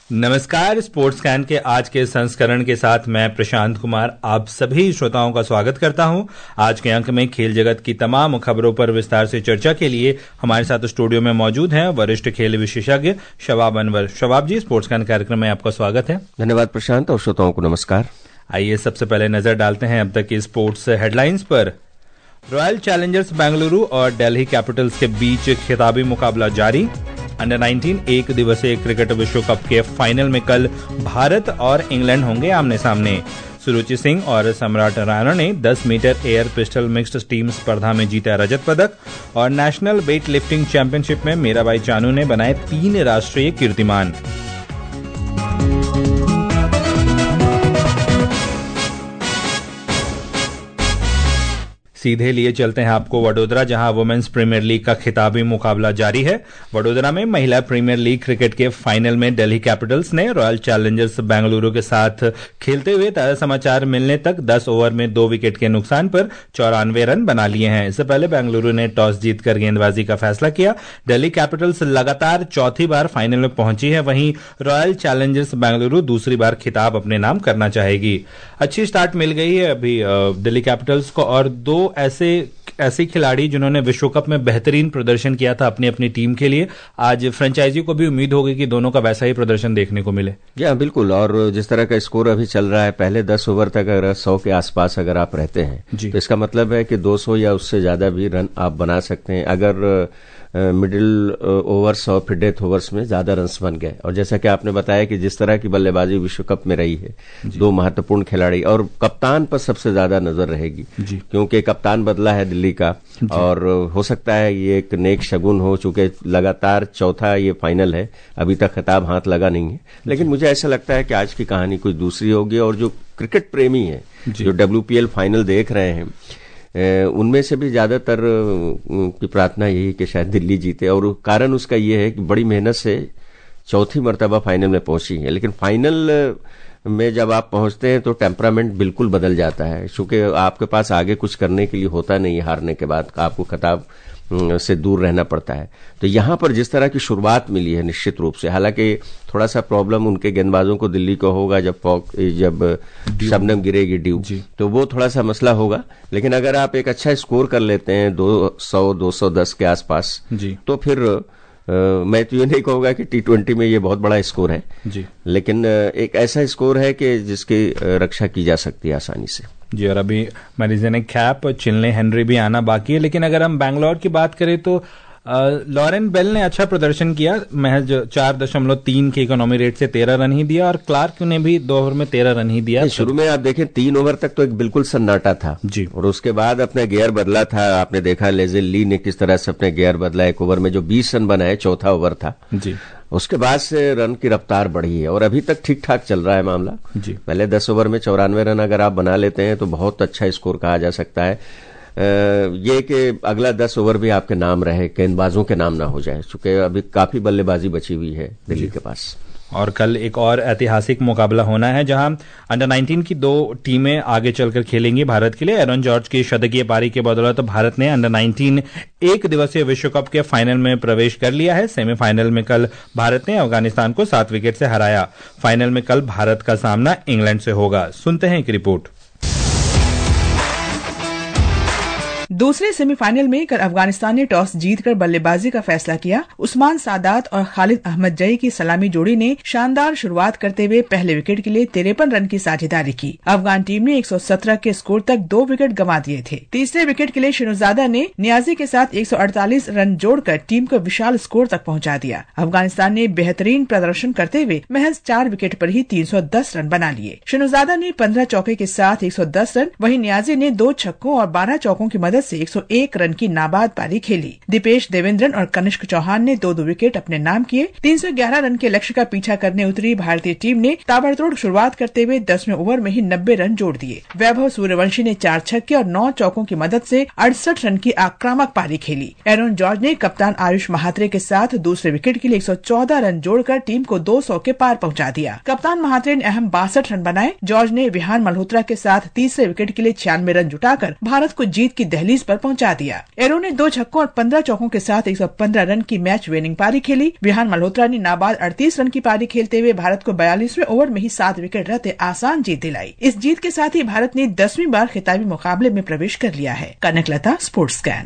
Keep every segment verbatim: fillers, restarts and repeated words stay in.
नमस्कार। Sports can के आज के संस्करण के साथ मैं प्रशांत कुमार आप सभी श्रोताओं का स्वागत करता हूं। आज के अंक में खेल जगत की तमाम खबरों पर विस्तार से चर्चा के लिए हमारे साथ स्टूडियो में मौजूद हैं वरिष्ठ खेल विशेषज्ञ शवाब अनवर। शवाब जी, स्पोर्ट्स कैन कार्यक्रम में आपका स्वागत है। धन्यवाद प्रशांत और श्रोताओं को नमस्कार। आइए सबसे पहले नजर डालते हैं अब तक की स्पोर्ट्स हेडलाइंस पर। रॉयल चैलेंजर्स बेंगलुरु और दिल्ली कैपिटल्स के बीच खिताबी मुकाबला जारी। अंडर नाइनटीन एक दिवसीय क्रिकेट विश्व कप के फाइनल में कल भारत और इंग्लैंड होंगे आमने सामने। सुरुचि सिंह और सम्राट राणा ने दस metre air pistol mixed team स्पर्धा में जीता रजत पदक और नेशनल वेट लिफ्टिंग चैंपियनशिप में मीराबाई चानू ने बनाए तीन राष्ट्रीय कीर्तिमान। सीधे लिए चलते हैं आपको वडोदरा, जहां वुमेन्स प्रीमियर लीग का खिताबी मुकाबला जारी है। वडोदरा में महिला प्रीमियर लीग क्रिकेट के फाइनल में दिल्ली कैपिटल्स ने रॉयल चैलेंजर्स बेंगलुरु के साथ खेलते हुए ताजा समाचार मिलने तक दस ओवर में दो विकेट के नुकसान पर चौरानवे रन बना लिए हैं। इससे पहले बेंगलुरु ने टॉस जीतकर गेंदबाजी का फैसला किया। दिल्ली कैपिटल्स लगातार चौथी बार फाइनल में पहुंची है, वहीं रॉयल चैलेंजर्स बेंगलुरु दूसरी बार खिताब अपने नाम करना चाहेगी। अच्छी स्टार्ट मिल गई है अभी दिल्ली कैपिटल्स को और दो ऐसे ऐसे खिलाड़ी जिन्होंने विश्व कप में बेहतरीन प्रदर्शन किया था अपनी अपनी टीम के लिए, आज फ्रेंचाइजी को भी उम्मीद होगी कि दोनों का वैसा ही प्रदर्शन देखने को मिले। जी बिल्कुल। और जिस तरह का स्कोर अभी चल रहा है, पहले दस ओवर तक अगर सौ के आसपास अगर आप रहते हैं तो इसका मतलब है कि दो सौ या उससे ज्यादा भी रन आप बना सकते हैं अगर मिडिल ओवर्स और फिर डेथ ओवर्स में ज्यादा रन्स बन गए। और जैसा कि आपने बताया कि जिस तरह की बल्लेबाजी विश्व कप में रही है, दो महत्वपूर्ण खिलाड़ी और कप्तान पर सबसे ज्यादा नजर रहेगी क्योंकि कप्तान बदला है दिल्ली का और हो सकता है ये एक नेक शगुन हो, चूंकि लगातार चौथा ये फाइनल है, अभी तक खिताब हाथ लगा नहीं है। लेकिन मुझे ऐसा लगता है कि आज की कहानी कुछ दूसरी होगी और जो क्रिकेट प्रेमी है, जो डब्ल्यू पी एल फाइनल देख रहे हैं, उनमें से भी ज्यादातर की प्रार्थना यही कि शायद दिल्ली जीते। और कारण उसका ये है कि बड़ी मेहनत से चौथी मर्तबा फाइनल में पहुंची है, लेकिन फाइनल में जब आप पहुंचते हैं तो टेम्परामेंट बिल्कुल बदल जाता है, क्योंकि आपके पास आगे कुछ करने के लिए होता नहीं। हारने के बाद आपको खिताब से दूर रहना पड़ता है। तो यहां पर जिस तरह की शुरुआत मिली है निश्चित रूप से, हालांकि थोड़ा सा प्रॉब्लम उनके गेंदबाजों को दिल्ली को होगा जब जब शबनम गिरेगी ड्यू, तो वो थोड़ा सा मसला होगा। लेकिन अगर आप एक अच्छा स्कोर कर लेते हैं दो सौ दो सौ दस के आसपास, तो फिर आ, मैं तो ये नहीं कहूंगा कि टी ट्वेंटी में ये बहुत बड़ा स्कोर है जी, लेकिन एक ऐसा स्कोर है कि जिसकी रक्षा की जा सकती है आसानी से जी। और अभी मैरिजन कैप, चिल्ले हेनरी भी आना बाकी है। लेकिन अगर हम बैंगलोर की बात करें तो लॉरेन बेल ने अच्छा प्रदर्शन किया, महज चार दशमलव तीन के इकोनॉमी रेट से तेरह रन ही दिया और क्लार्क ने भी दो ओवर में तेरह रन ही दिया। शुरू में आप देखें तीन ओवर तक तो एक बिल्कुल सन्नाटा था जी, और उसके बाद अपने गियर बदला था। आपने देखा लेजेल ली ने किस तरह से अपने गियर बदला, एक ओवर में जो बीस रन बनाए, चौथा ओवर था जी। उसके बाद से रन की रफ्तार बढ़ी है और अभी तक ठीक ठाक चल रहा है मामला जी। पहले दस ओवर में चौरानवे रन अगर आप बना लेते हैं तो बहुत अच्छा स्कोर कहा जा सकता है। ये कि अगला दस ओवर भी आपके नाम रहे, गेंदबाजों के नाम ना हो जाए, क्योंकि अभी काफी बल्लेबाजी बची हुई है दिल्ली के पास। और कल एक और ऐतिहासिक मुकाबला होना है जहां अंडर नाइनटीन की दो टीमें आगे चलकर खेलेंगी भारत के लिए। एरन जॉर्ज की शतकीय पारी के बदौलत तो भारत ने अंडर नाइनटीन एक दिवसीय विश्व कप के फाइनल में प्रवेश कर लिया है। सेमीफाइनल में कल भारत ने अफगानिस्तान को सात विकेट से हराया। फाइनल में कल भारत का सामना इंग्लैंड से होगा। सुनते हैं एक रिपोर्ट। दूसरे सेमीफाइनल में कल अफगानिस्तान ने टॉस जीतकर बल्लेबाजी का फैसला किया। उस्मान सादात और खालिद अहमद जई की सलामी जोड़ी ने शानदार शुरुआत करते हुए पहले विकेट के लिए तिरपन रन की साझेदारी की। अफगान टीम ने एक सौ सत्रह के स्कोर तक दो विकेट गंवा दिए थे। तीसरे विकेट के लिए शहजादा ने नियाजी के साथ एक सौ अड़तालीस रन जोड़कर टीम को विशाल स्कोर तक पहुंचा दिया। अफगानिस्तान ने बेहतरीन प्रदर्शन करते हुए महज चार विकेट पर ही तीन सौ दस रन बना लिए। शहजादा ने पंद्रह चौके के साथ एक सौ दस रन, वहीं नियाजी ने दो छक्कों और बारह चौकों की मदद से एक सौ एक रन की नाबाद पारी खेली। दीपेश देवेंद्रन और कनिष्क चौहान ने दो दो विकेट अपने नाम किए। तीन सौ ग्यारह रन के लक्ष्य का पीछा करने उतरी भारतीय टीम ने ताबड़तोड़ शुरुआत करते हुए दसवें ओवर में ही नब्बे रन जोड़ दिए। वैभव सूर्यवंशी ने चार छक्के और नौ चौकों की मदद से अड़सठ रन की आक्रामक पारी खेली। एरन जॉर्ज ने कप्तान आयुष महात्रे के साथ दूसरे विकेट के लिए एक सौ चौदह रन जोड़कर टीम को दो सौ के पार पहुंचा दिया। कप्तान महात्रे ने अहम बासठ रन बनाए। जॉर्ज ने विहान मल्होत्रा के साथ तीसरे विकेट के लिए छियानवे रन जुटाकर भारत को जीत की दहलीज क्रीज पर पहुंचा दिया। एरो ने दो छक्कों और पंद्रह चौकों के साथ एक सौ पंद्रह रन की मैच विनिंग पारी खेली। विहान मल्होत्रा ने नाबाद अड़तीस रन की पारी खेलते हुए भारत को बयालीसवें ओवर में ही सात विकेट रहते आसान जीत दिलाई। इस जीत के साथ ही भारत ने दसवीं बार खिताबी मुकाबले में प्रवेश कर लिया है। Kanaklata, sports scan.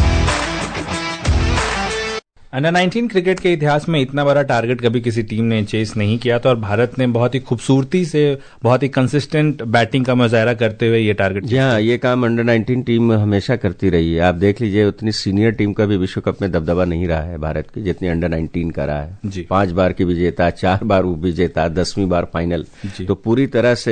Under nineteen cricket के इतिहास में इतना बड़ा टारगेट कभी किसी टीम ने चेस नहीं किया था और भारत ने बहुत ही खूबसूरती से, बहुत ही कंसिस्टेंट बैटिंग का मुजाहरा करते हुए ये टारगेट। जी हाँ, ये काम अंडर नाइनटीन टीम हमेशा करती रही है। आप देख लीजिए, उतनी सीनियर टीम का भी विश्व कप में दबदबा नहीं रहा है भारत की जितनी अंडर नाइनटीन का रहा है। पांच बार की विजेता, चार बार उप विजेता, दसवीं बार फाइनल, तो पूरी तरह से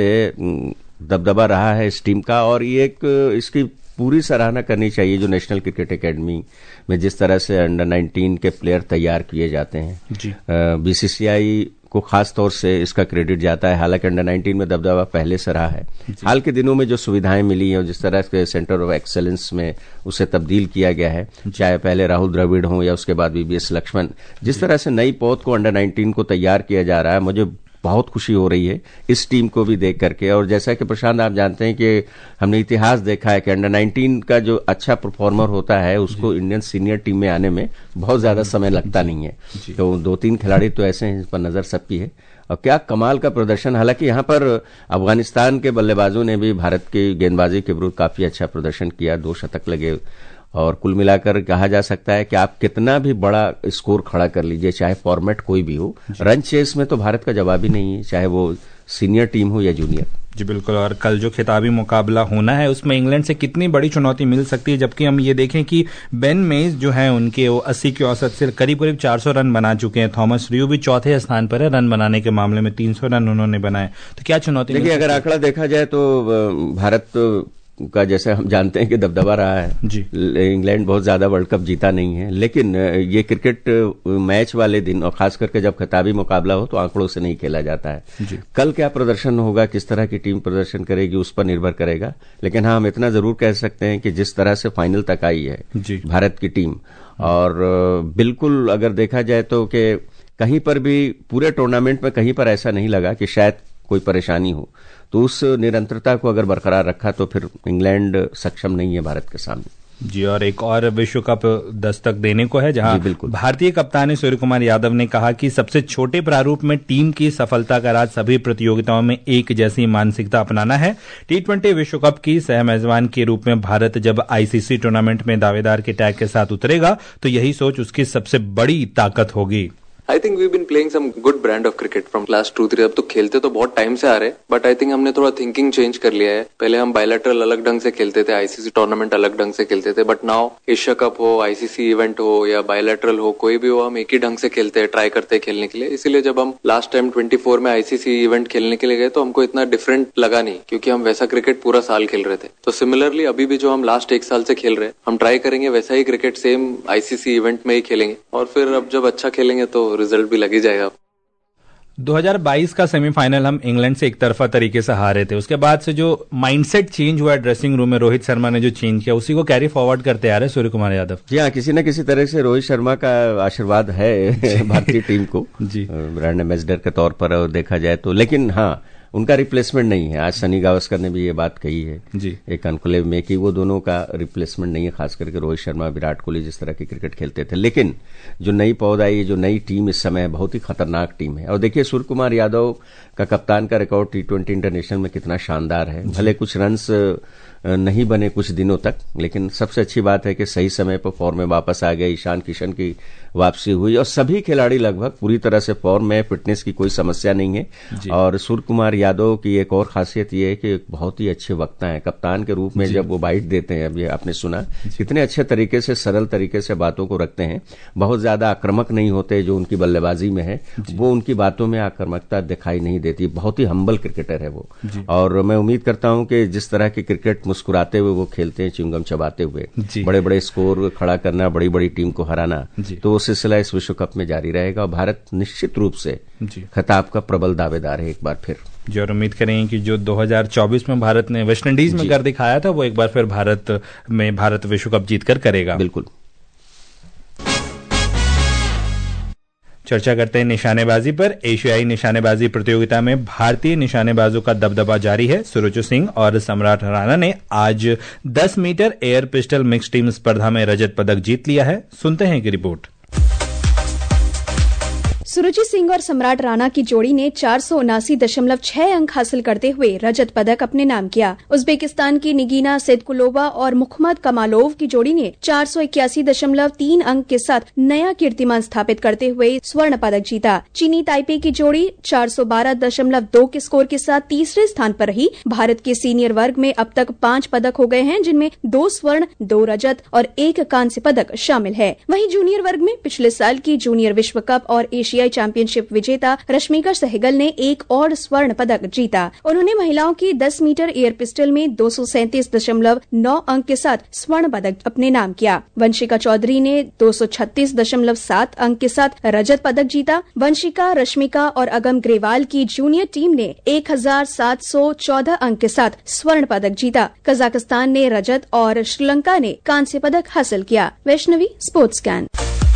दबदबा रहा है इस टीम का। और ये एक इसकी पूरी सराहना करनी चाहिए जो नेशनल क्रिकेट एकेडमी में जिस तरह से अंडर नाइनटीन के प्लेयर तैयार किए जाते हैं। बीसीसीआई को खास तौर से इसका क्रेडिट जाता है। हालांकि अंडर नाइनटीन में दबदबा पहले से रहा है। हाल के दिनों में जो सुविधाएं मिली हैं, जिस तरह के सेंटर ऑफ एक्सेलेंस में उसे तब्दील किया गया है, चाहे पहले राहुल द्रविड़ हो या उसके बाद वीवीएस लक्ष्मण, जिस तरह से नई पौध को अंडर नाइनटीन को तैयार किया जा रहा है, मुझे बहुत खुशी हो रही है इस टीम को भी देख करके। और जैसा कि प्रशांत आप जानते हैं कि हमने इतिहास देखा है कि अंडर नाइनटीन का जो अच्छा परफॉर्मर होता है उसको इंडियन सीनियर टीम में आने में बहुत ज्यादा समय लगता नहीं है। तो दो तीन खिलाड़ी तो ऐसे हैं जिस पर नजर सबकी है। और क्या कमाल का प्रदर्शन। हालांकि यहाँ पर अफगानिस्तान के बल्लेबाजों ने भी भारत की गेंदबाजी के विरुद्ध काफी अच्छा प्रदर्शन किया, दो शतक लगे। और कुल मिलाकर कहा जा सकता है कि आप कितना भी बड़ा स्कोर खड़ा कर लीजिए, चाहे फॉर्मेट कोई भी हो, रन चेस में तो भारत का जवाब ही नहीं है, चाहे वो सीनियर टीम हो या जूनियर। जी बिल्कुल। और कल जो खिताबी मुकाबला होना है उसमें इंग्लैंड से कितनी बड़ी चुनौती मिल सकती है, जबकि हम ये देखें कि बेन मेज जो है उनके वो अस्सी की औसत से करीब करीब चार सौ रन बना चुके हैं। थॉमस रियो भी चौथे स्थान पर है रन बनाने के मामले में, तीन सौ रन उन्होंने बनाए। तो क्या चुनौती? देखिए, अगर आंकड़ा देखा जाए तो भारत का जैसे हम जानते हैं कि दबदबा रहा है जी। इंग्लैंड बहुत ज्यादा वर्ल्ड कप जीता नहीं है, लेकिन ये क्रिकेट मैच वाले दिन और खास करके जब खिताबी मुकाबला हो तो आंकड़ों से नहीं खेला जाता है जी। कल क्या प्रदर्शन होगा, किस तरह की टीम प्रदर्शन करेगी, उस पर निर्भर करेगा। लेकिन हाँ, हम इतना जरूर कह सकते हैं कि जिस तरह से फाइनल तक आई है भारत की टीम, और बिल्कुल अगर देखा जाए तो कि कहीं पर भी पूरे टूर्नामेंट में कहीं पर ऐसा नहीं लगा कि शायद कोई परेशानी हो, तो उस निरंतरता को अगर बरकरार रखा तो फिर इंग्लैंड सक्षम नहीं है भारत के सामने जी। और एक और विश्व कप दस्तक देने को है जहां भारतीय कप्तान सूर्य कुमार यादव ने कहा कि सबसे छोटे प्रारूप में टीम की सफलता का राज सभी प्रतियोगिताओं में एक जैसी मानसिकता अपनाना है। टी ट्वेंटी विश्व कप की सह मेजबान के रूप में भारत जब आईसीसी टूर्नामेंट में दावेदार के टैग के साथ उतरेगा तो यही सोच उसकी सबसे बड़ी ताकत होगी। I think we been playing some good brand of cricket from last two three. अब तो खेलते तो बहुत टाइम से आ रहे, बट आई थिंक हमने थोड़ा थिंकिंग चेंज कर लिया है। पहले हम बायलैटरल अलग ढंग से खेलते थे, आईसीसी टूर्नामेंट अलग ढंग से खेलते थे, बट नाउ एशिया कप हो, आईसीसी इवेंट हो या बायलैटरल हो, कोई भी हो, हम एक ही ढंग से खेलते हैं, ट्राई करते हैं खेलने के लिए। इसीलिए जब हम लास्ट टाइम ट्वेंटी फोर में आईसीसी इवेंट खेलने के लिए गए तो हमको इतना डिफरेंट लगा नहीं, क्योंकि हम वैसा क्रिकेट पूरा साल खेल रहे थे। तो सिमिलरली अभी भी जो हम लास्ट एक साल से खेल रहे हैं, हम ट्राई करेंगे वैसा ही क्रिकेट सेम आईसीसी इवेंट में ही खेलेंगे, और फिर अब जब अच्छा खेलेंगे तो रिजल्ट भी लग ही जाएगा। दो हज़ार बाईस का सेमीफाइनल हम इंग्लैंड से एक तरफा तरीके से हारे थे। उसके बाद से जो माइंडसेट चेंज हुआ है ड्रेसिंग रूम में, रोहित शर्मा ने जो चेंज किया, उसी को कैरी फॉरवर्ड करते आ रहे सूर्य कुमार यादव। जी हाँ, किसी न किसी तरह से रोहित शर्मा का आशीर्वाद है भारतीय टीम को जी, ब्रांड एम्बेसडर के तौर पर देखा जाए तो। लेकिन हाँ, उनका रिप्लेसमेंट नहीं है। आज सनी गावस्कर ने भी ये बात कही है जी एक कॉन्क्लेव में कि वो दोनों का रिप्लेसमेंट नहीं है, खास करके रोहित शर्मा, विराट कोहली जिस तरह की क्रिकेट खेलते थे। लेकिन जो नई पौध आई, जो नई टीम इस समय बहुत ही खतरनाक टीम है। और देखिए, सूर्य कुमार यादव का कप्तान का रिकॉर्ड टी ट्वेंटी इंटरनेशनल में कितना शानदार है। भले कुछ रन्स नहीं बने कुछ दिनों तक, लेकिन सबसे अच्छी बात है कि सही समय पर फॉर्म में वापस आ गए। ईशान किशन की वापसी हुई और सभी खिलाड़ी लगभग पूरी तरह से फॉर्म में, फिटनेस की कोई समस्या नहीं है। और सूर्य कुमार यादव की एक और खासियत यह है कि बहुत ही अच्छे वक्ता हैं। कप्तान के रूप में जब वो बाइट देते हैं, अभी आपने सुना कितने अच्छे तरीके से, सरल तरीके से बातों को रखते हैं। बहुत ज्यादा आक्रामक नहीं होते, जो उनकी बल्लेबाजी में है वो उनकी बातों में आक्रामकता दिखाई नहीं देती। बहुत ही हम्बल क्रिकेटर है वो। और मैं उम्मीद करता हूं कि जिस तरह की क्रिकेट मुस्कुराते हुए वो खेलते हैं, च्युइंगम चबाते हुए, बड़े बड़े स्कोर खड़ा करना, बड़ी बड़ी टीम को हराना, तो वो सिलसिला इस विश्व कप में जारी रहेगा। और भारत निश्चित रूप से खिताब का प्रबल दावेदार है एक बार फिर जी। और उम्मीद करेंगे कि जो दो हज़ार चौबीस में भारत ने वेस्टइंडीज में कर दिखाया था, वो एक बार फिर भारत में भारत विश्व कप जीतकर करेगा। बिल्कुल। चर्चा करते हैं निशानेबाजी पर। एशियाई निशानेबाजी प्रतियोगिता में भारतीय निशानेबाजों का दबदबा जारी है। सुरुचि सिंह और सम्राट राणा ने आज दस metre air pistol mix team स्पर्धा में रजत पदक जीत लिया है। सुनते हैं की रिपोर्ट। सुरुचि सिंह और सम्राट राणा की जोड़ी ने चार सौ उनासी दशमलव छह अंक हासिल करते हुए रजत पदक अपने नाम किया। उज्बेकिस्तान की निगीना सेदकुलोवा और मुहम्मद कमालोव की जोड़ी ने चार सौ इक्यासी दशमलव तीन अंक के साथ नया कीर्तिमान स्थापित करते हुए स्वर्ण पदक जीता। चीनी ताइपे की जोड़ी चार सौ बारह दशमलव दो के स्कोर के साथ तीसरे स्थान पर रही। भारत के सीनियर वर्ग में अब तक पांच पदक हो गए हैं, जिनमें दो स्वर्ण, दो रजत और एक कांस्य पदक शामिल है। वहीं जूनियर वर्ग में पिछले साल की जूनियर विश्व कप और एशियाई चैंपियनशिप विजेता रश्मिका सहगल ने एक और स्वर्ण पदक जीता। उन्होंने महिलाओं की दस मीटर एयर पिस्टल में दो सौ सैंतीस दशमलव नौ अंक के साथ स्वर्ण पदक अपने नाम किया। वंशिका चौधरी ने दो सौ छत्तीस दशमलव सात अंक के साथ रजत पदक जीता। वंशिका, रश्मिका और अगम ग्रेवाल की जूनियर टीम ने एक हजार सात सौ चौदह अंक के साथ स्वर्ण पदक जीता। कजाकिस्तान ने रजत और श्रीलंका ने कांस्य पदक हासिल किया। Vaishnavi, sports scan.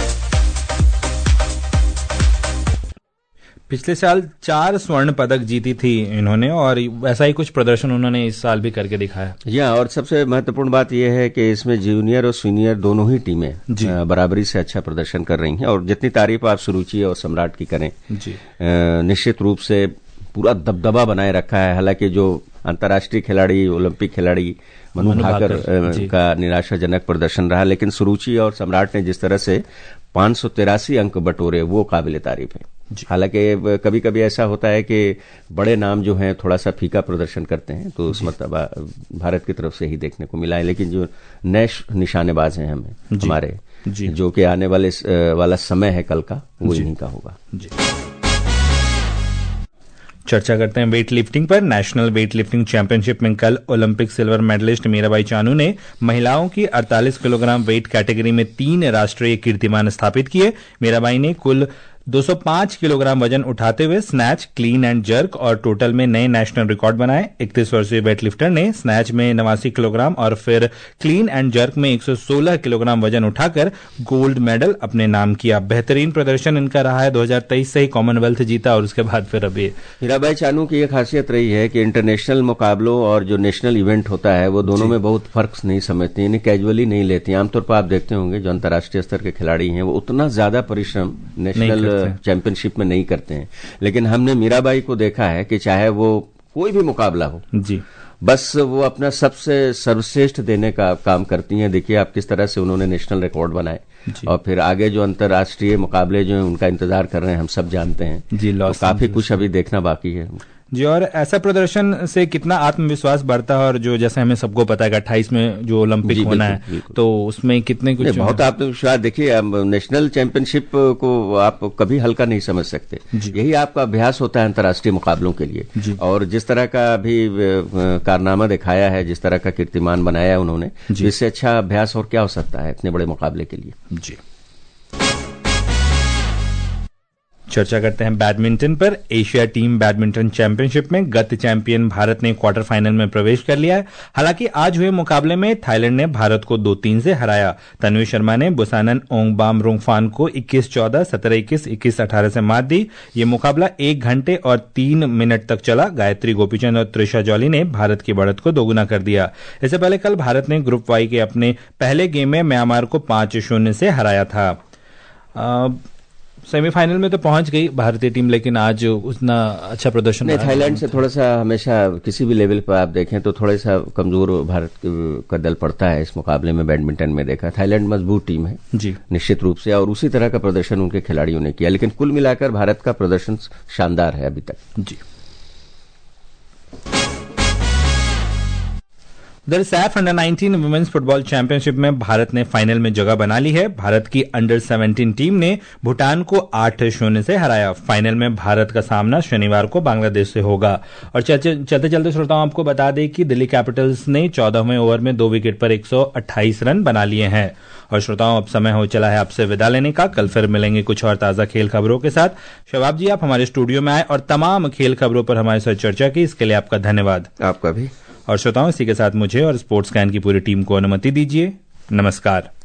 पिछले साल चार स्वर्ण पदक जीती थी इन्होंने और वैसा ही कुछ प्रदर्शन उन्होंने इस साल भी करके दिखाया। या और सबसे महत्वपूर्ण बात यह है कि इसमें जूनियर और सीनियर दोनों ही टीमें बराबरी से अच्छा प्रदर्शन कर रही हैं। और जितनी तारीफ आप सुरुचि और सम्राट की करें, जी निश्चित रूप से पूरा दबदबा बनाए रखा है। हालांकि जो अंतर्राष्ट्रीय खिलाड़ी, ओलंपिक खिलाड़ी मनु भाकर का निराशाजनक प्रदर्शन रहा, लेकिन सुरुचि और सम्राट ने जिस तरह से पांच सौ तिरासी अंक बटोरे, वो काबिले तारीफ है। हालांकि कभी कभी ऐसा होता है कि बड़े नाम जो हैं थोड़ा सा फीका प्रदर्शन करते हैं, तो उस मतलब भारत की तरफ से ही देखने को मिला है। लेकिन जो नए निशानेबाज हैं हमें हमारे, जो कि आने वाले वाला समय है कल का, वो इन्हीं का होगा। चर्चा करते हैं वेट लिफ्टिंग पर। नेशनल वेट लिफ्टिंग चैंपियनशिप में कल Olympic silver medalist Mirabai Chanu ने महिलाओं की अड़तालीस किलोग्राम वेट कैटेगरी में तीन राष्ट्रीय कीर्तिमान स्थापित किए। मीराबाई ने कुल दो सौ पाँच किलोग्राम वजन उठाते हुए स्नैच, क्लीन एंड जर्क और टोटल में नए नेशनल रिकॉर्ड बनाए। इकतीस वर्षीय वेटलिफ्टर ने स्नैच में नवासी किलोग्राम और फिर क्लीन एंड जर्क में एक सौ सोलह किलोग्राम वजन उठाकर गोल्ड मेडल अपने नाम किया। बेहतरीन प्रदर्शन इनका रहा है। दो हज़ार तेईस से ही कॉमनवेल्थ जीता और उसके बाद फिर अभी मीराबाई चानू की यह खासियत रही है कि इंटरनेशनल मुकाबलों और जो नेशनल इवेंट होता है वो दोनों में बहुत फर्क नहीं समझती, यानी कैजुअली नहीं लेती। आमतौर पर आप देखते होंगे जो अंतर्राष्ट्रीय स्तर के खिलाड़ी हैं वो उतना ज्यादा परिश्रम नेशनल चैंपियनशिप में नहीं करते हैं। लेकिन हमने मीराबाई को देखा है कि चाहे वो कोई भी मुकाबला हो, जी बस वो अपना सबसे सर्वश्रेष्ठ देने का काम करती हैं। देखिए आप किस तरह से उन्होंने नेशनल रिकॉर्ड बनाए और फिर आगे जो अंतर्राष्ट्रीय मुकाबले जो हैं उनका इंतजार कर रहे हैं, हम सब जानते हैं जी। तो काफी कुछ अभी देखना बाकी है जी। और ऐसा प्रदर्शन से कितना आत्मविश्वास बढ़ता है, और जो जैसे हमें सबको पता है कि अट्ठाईस में जो ओलंपिक होना बिल्कुल, है बिल्कुल। तो उसमें कितने कुछ बहुत आत्मविश्वास। देखिए नेशनल चैंपियनशिप को आप कभी हल्का नहीं समझ सकते। यही आपका अभ्यास होता है अंतर्राष्ट्रीय मुकाबलों के लिए। और जिस तरह का अभी कारनामा दिखाया है, जिस तरह का कीर्तिमान बनाया है उन्होंने, इससे अच्छा अभ्यास और क्या हो सकता है इतने बड़े मुकाबले के लिए। जी। चर्चा करते हैं बैडमिंटन पर। एशिया टीम बैडमिंटन चैंपियनशिप में गत चैंपियन भारत ने क्वार्टर फाइनल में प्रवेश कर लिया है। हालांकि आज हुए मुकाबले में थाईलैंड ने भारत को दो तीन से हराया। तन्वी शर्मा ने बुसानन ओंगबाम रोंगफान को इक्कीस चौदह, सत्रह इक्कीस, इक्कीस अठारह से मात दी। ये मुकाबला एक घंटे और तीन मिनट तक चला। गायत्री गोपीचंद और त्रिशा जॉली ने भारत की बढ़त को दोगुना कर दिया। इससे पहले कल भारत ने ग्रुप वाई के अपने पहले गेम में म्यांमार को पांच शून्य से हराया था। आ, सेमीफाइनल में तो पहुंच गई भारतीय टीम, लेकिन आज उतना अच्छा प्रदर्शन नहीं। थाईलैंड से थोड़ा सा हमेशा किसी भी लेवल पर आप देखें तो थोड़ा सा कमजोर भारत का दल पड़ता है। इस मुकाबले में बैडमिंटन में देखा, थाईलैंड मजबूत टीम है जी निश्चित रूप से, और उसी तरह का प्रदर्शन उनके खिलाड़ियों ने किया। लेकिन कुल मिलाकर भारत का प्रदर्शन शानदार है अभी तक जी। उधर SAFF under nineteen women's football championship में भारत ने फाइनल में जगह बना ली है। भारत की अंडर सेवनटीन टीम ने भूटान को आठ शून्य से हराया। फाइनल में भारत का सामना शनिवार को बांग्लादेश से होगा। और चलते चलते श्रोताओं आपको बता दें कि दिल्ली कैपिटल्स ने चौदहवें ओवर में दो विकेट पर एक सौ अट्ठाईस रन बना लिए हैं। और श्रोताओं अब समय हो चला है आपसे विदा लेने का। कल फिर मिलेंगे कुछ और ताजा खेल खबरों के साथ। शबाब जी, आप हमारे स्टूडियो में आए और तमाम खेल खबरों पर हमारे साथ चर्चा की, इसके लिए आपका धन्यवाद। आपका भी। और श्रोताओं, इसी के साथ मुझे और स्पोर्ट्स कैन की पूरी टीम को अनुमति दीजिए। नमस्कार।